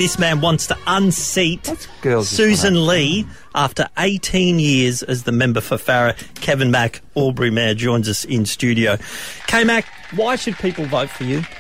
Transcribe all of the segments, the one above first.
This man wants to unseat Susan Lee after 18 years as the member for Farrer. Kevin Mack, Albury Mayor, joins us in studio. K-Mac, why should people vote for you?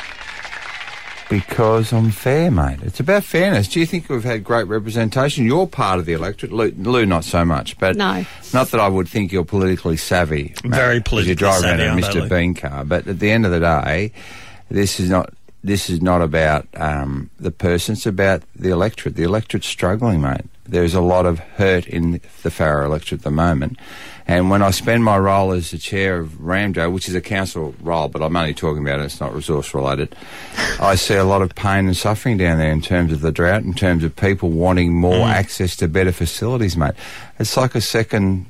Because I'm fair, mate. It's about fairness. Do you think we've had great representation? You're part of the electorate. Lou, not so much. But no. Not that I would think you're politically savvy. Very politically savvy, around in a Mr. Bean car. But at the end of the day, this is not about the person. It's about the electorate. The electorate's struggling, mate. There's a lot of hurt in the Farrer electorate at the moment. And when I spend my role as the chair of Ramjo, which is a council role, but I'm only talking about it, it's not resource related, I see a lot of pain and suffering down there in terms of the drought, in terms of people wanting more access to better facilities, mate. It's like a second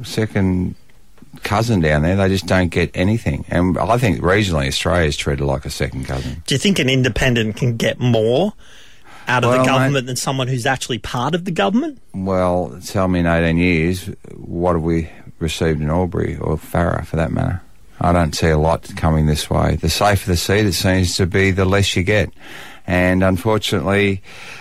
cousin down there. They just don't get anything. And I think regionally Australia is treated like a second cousin. Do you think an independent can get more out of the government than someone who's actually part of the government? Well, tell me in 18 years, what have we received in Albury or Farrer for that matter? I don't see a lot coming this way. The safer the seat, it seems to be, the less you get. And unfortunately,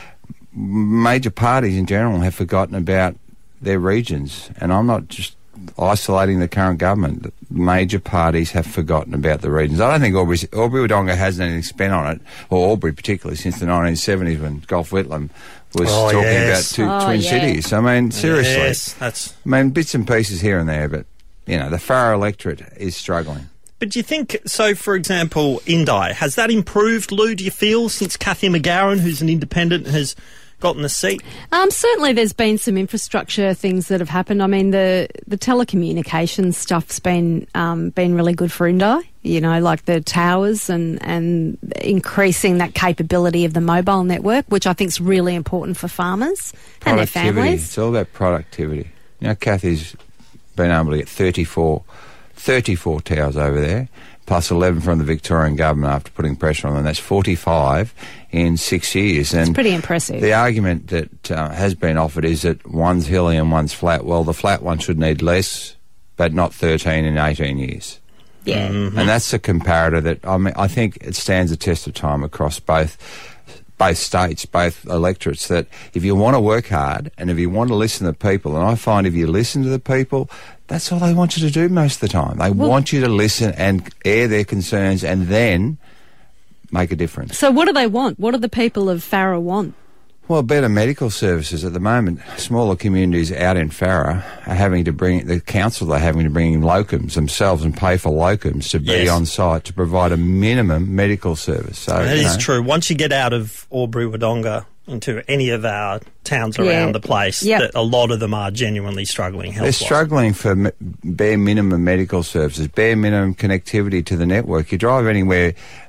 major parties in general have forgotten about their regions. And I'm not just isolating the current government. Major parties have forgotten about the regions. I don't think Albury-Wodonga has anything spent on it, or Albury particularly, since the 1970s when Golf Whitlam was talking about twin cities. I mean, seriously. Yes, I mean, bits and pieces here and there, but, you know, the Farrer electorate is struggling. But do you think, so for example, Indi, has that improved, Lou, do you feel, since Cathy McGowan, who's an independent, has gotten the seat? Certainly there's been some infrastructure things that have happened. I mean, the telecommunications stuff's been really good for Indi, you know, like the towers and increasing that capability of the mobile network, which I think is really important for farmers and their families. It's all about productivity. You know, Cathy's been able to get 34 towers over there, plus 11 from the Victorian government after putting pressure on them. That's 45 in 6 years. It's pretty impressive. The argument that has been offered is that one's hilly and one's flat. Well, the flat one should need less, but not 13 in 18 years. Yeah. Mm-hmm. And that's a comparator that, I mean, I think it stands the test of time across both states, both electorates, that if you want to work hard and if you want to listen to people, and I find if you listen to the people, that's all they want you to do most of the time. They want you to listen and air their concerns and then make a difference. So what do they want? What do the people of Farrer want? Well, better medical services. At the moment, smaller communities out in Farrer are having to bring, the council are having to bring in locums themselves and pay for locums to be on site to provide a minimum medical service. So that is true. Once you get out of Albury-Wodonga into any of our towns around the place, that a lot of them are genuinely struggling health-wise. They're struggling for bare minimum medical services, bare minimum connectivity to the network. You drive anywhere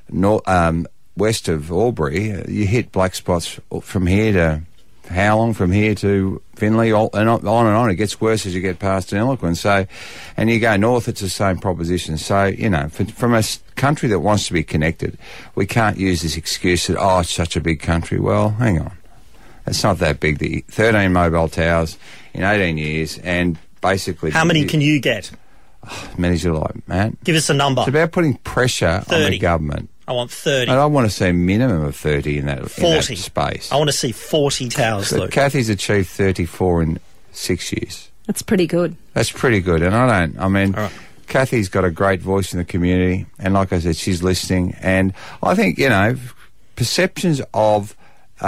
west of Albury, you hit black spots from here to Howlong, from here to Finley, and on. It gets worse as you get past Deniliquin. So, and you go north, it's the same proposition. So, you know, from a country that wants to be connected, we can't use this excuse that, it's such a big country. Well, hang on. It's not that big. The 13 mobile towers in 18 years, and basically... How many can you get? Many as you like, Matt. Give us a number. It's about putting pressure on the government. I want 30. And I want to see a minimum of 30 in that, 40. In that space. I want to see 40 towers, so Luke. Cathy's achieved 34 in 6 years. That's pretty good. That's pretty good. And Cathy's got a great voice in the community. And like I said, she's listening. And I think, you know, perceptions of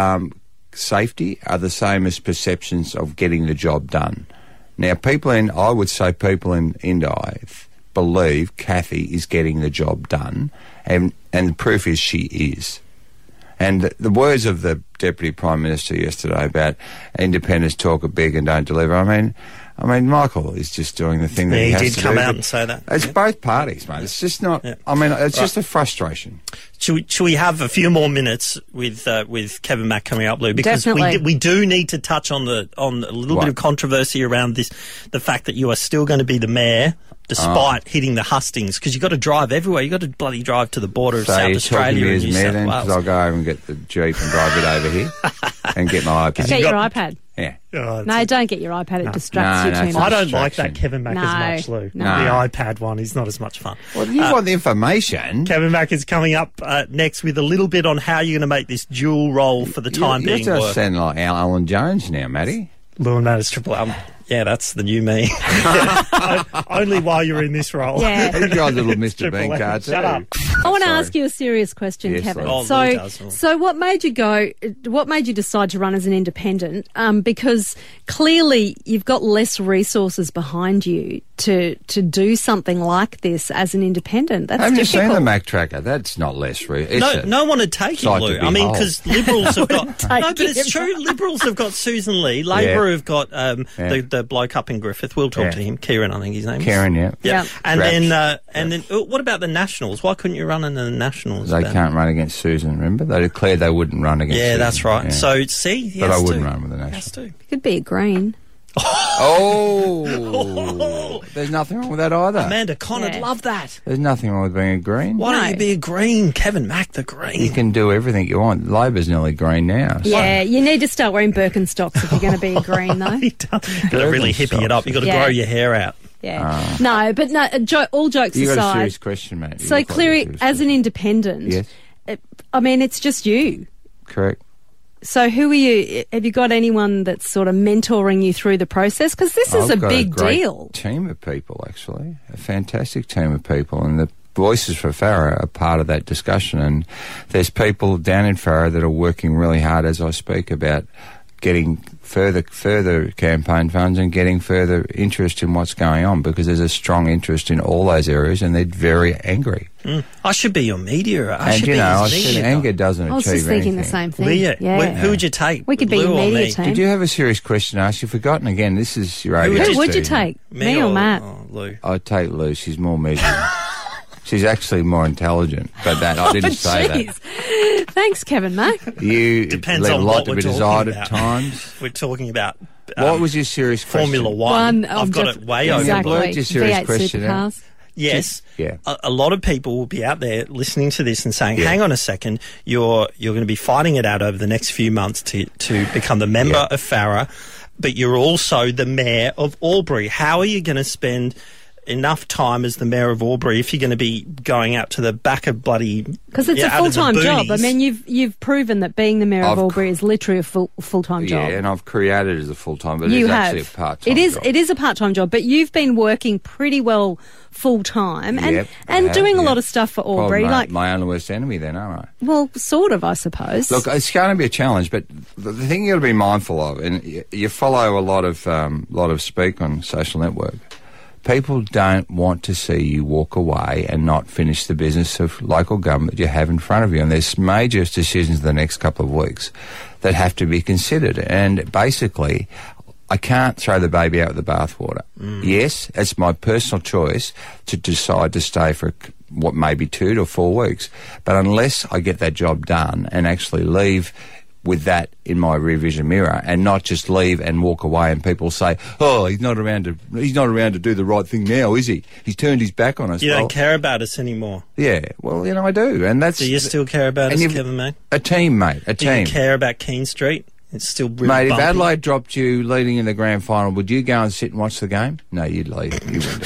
safety are the same as perceptions of getting the job done. Now, I would say people in Indi believe Cathy is getting the job done, and the proof is she is. And the words of the Deputy Prime Minister yesterday about independents talk a big and don't deliver, I mean, Michael is just doing the thing that he has to do. He did come out and say that. It's both parties, mate. It's just not... Yeah. I mean, it's just a frustration. Should we have a few more minutes with Kevin Mack coming up, Lou? Because we do need to touch on a little bit of controversy around this, the fact that you are still going to be the mayor despite hitting the hustings, because you've got to drive everywhere. You've got to bloody drive to the border of South Australia and New South Wales. Because I'll go over and get the Jeep and drive it over here and get my iPad. Get your iPad. Yeah. Oh, No, don't get your iPad. It distracts you too much. I don't like that Kevin Mack No, as much, Lou. no. The iPad one is not as much fun. Well, you want the information. Kevin Mack is coming up next with a little bit on how you're going to make this dual role for the time being You're work. just sounding like Alan Jones now, Matty. Lou and Matt is Triple M. Yeah, that's the new me. Only while you're in this role. Yeah. You guys little Mr. Triple Bean M. card Shut up. I want to Sorry. ask you a serious question, Yes, Kevin. Lou. Lou does. So what made you go? What made you decide to run as an independent? Because clearly you've got less resources behind you to do something like this as an independent. That's Haven't you difficult. seen the Mac Tracker? That's not less. No one would take him, sight to Lou. I mean, behold. because Liberals have got... take No, but it's him. true. Liberals have got Susan Lee. Labor have got the bloke up in Griffith. We'll talk to him. Kieran, I think his name is. Kieran, yeah. Yeah. Yeah. And Raps. then what about the Nationals? Why couldn't you run in the Nationals? They Ben? can't run against Susan, remember? They declared they wouldn't run against Susan. Yeah, that's right. Yeah. So, see, he But I has wouldn't to. run with the He Nationals. has to. You could be a green. Oh! There's nothing wrong with that either. Amanda Connard, Yeah. love that. There's nothing wrong with being a green. Why don't No. you be a green? Kevin Mack, the green. You can do everything you want. Labor's nearly green now. So. Yeah, you need to start wearing Birkenstocks if you're going to be a green, though. You've got to really hippie it up. You've got to Yeah. grow your hair out. Yeah. No, but no. All jokes You got a aside. serious question, mate. So clearly, as an independent, Yes, I mean, it's just you. correct. So who are you? Have you got anyone that's sort of mentoring you through the process? Because this is I've a got big great deal. Team of people, actually, a fantastic team of people, and the Voices for Farah are part of that discussion. And there's people down in Farah that are working really hard as I speak about getting further campaign funds and getting further interest in what's going on, because there's a strong interest in all those areas, and they're very angry. I should be your media. I And should you be know, I his said media anger guy. doesn't I was achieve just thinking anything. the same thing. Leah, Yeah. who would you take? We could be Lou your or media me? team. Did you have a serious question to ask? You've forgotten again. This is your Who ADHD. Who would you take? Me or Matt? Oh, Lou. I'd take Lou. She's more measured. She's actually more intelligent, but that I didn't say that. Jeez. Thanks, Kevin Mack. You Depends leave on a what lot to we're be talking desired about. at times. We're talking about What was your serious question? Formula One. One I've of got diff- it way exactly. over. Blurt your serious V8 question out. supercars. Yes. Yeah. A lot of people will be out there listening to this and saying, Yeah. hang on a second, you're going to be fighting it out over the next few months to become the member Yeah. of Farah, but you're also the mayor of Albury. How are you going to spend enough time as the mayor of Albury if you're going to be going out to the back of bloody... Because it's a out of the full-time job. I boonies? mean, you've proven that being the mayor of I've Albury is literally a full-time job. Yeah, and I've created it as a full-time, but You it's have. actually a part-time It is. job. It is a part-time job, but you've been working pretty well full-time and Yep, I and have, doing a yeah. lot of stuff for Well, Albury. mate, my only worst enemy then, aren't I? Well, sort of, I suppose. Look, it's going to be a challenge, but the thing you got to be mindful of, and you follow a lot of speak on social network. People don't want to see you walk away and not finish the business of local government that you have in front of you. And there's major decisions in the next couple of weeks that have to be considered. And basically, I can't throw the baby out with the bathwater. Yes, it's my personal choice to decide to stay for what may be 2 to 4 weeks. But unless I get that job done and actually leave with that in my rear vision mirror, and not just leave and walk away and people say, oh, he's not around to do the right thing now, is he? He's turned his back on us. You Well, don't care about us anymore. Yeah, well, you know, I do. And that's... Do you still care about us, you've- Kevin Mack? A team, mate, a Do you team. care about Keene Street? It's still really Mate, if bumpy. Adelaide dropped you leading in the grand final, would you go and sit and watch the game? No, you'd leave. You wouldn't.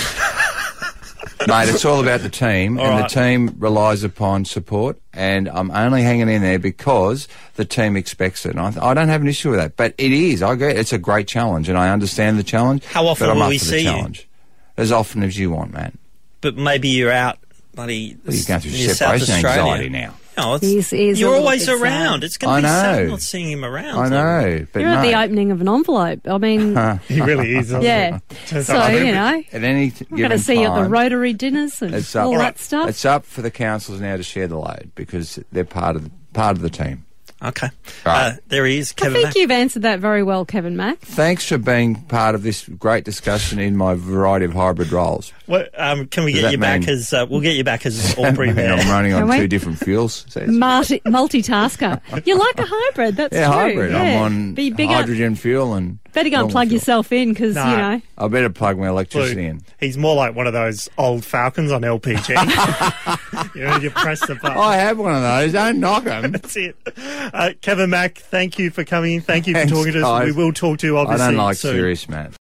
Mate, it's all about the team, All and right. the team relies upon support, and I'm only hanging in there because the team expects it. And I don't have an issue with that, but it is. I agree. It's a great challenge, and I understand the challenge. How often but I'm will up we for see the you? challenge. As often as you want, man. But maybe you're out, bloody... Well, you're going through near South separation Australia. anxiety now. No, it's, He's a you're little always bit sad. around. It's going I to be sad know. not seeing him around. I know, but You're at the mate, opening of an envelope. I mean, He really is. yeah. So, you know, at any I'm going to see you at the Rotary dinners and It's up. all that stuff. It's up for the councils now to share the load because they're part of the team. Okay. Right. There he is, I Kevin think Mack. you've answered that very well, Kevin Mack. Thanks for being part of this great discussion in my variety of hybrid roles. What, can we Does get that you back mean- as... we'll get you back as Albury And Mayor. I'm running on Can we? 2 different fuels. So it's- Multitasker. You're like a hybrid, that's yeah, true. hybrid. Yeah. I'm on Be bigger. hydrogen fuel and Better go and plug yourself in because, you know. I better plug my electricity in. He's more like one of those old Falcons on LPG. You know, you press the button. I have one of those. Don't knock them. That's it. Kevin Mack, thank you for coming in. Thank you for talking to us. Guys. We will talk to you, obviously, I don't like soon. serious, Matt.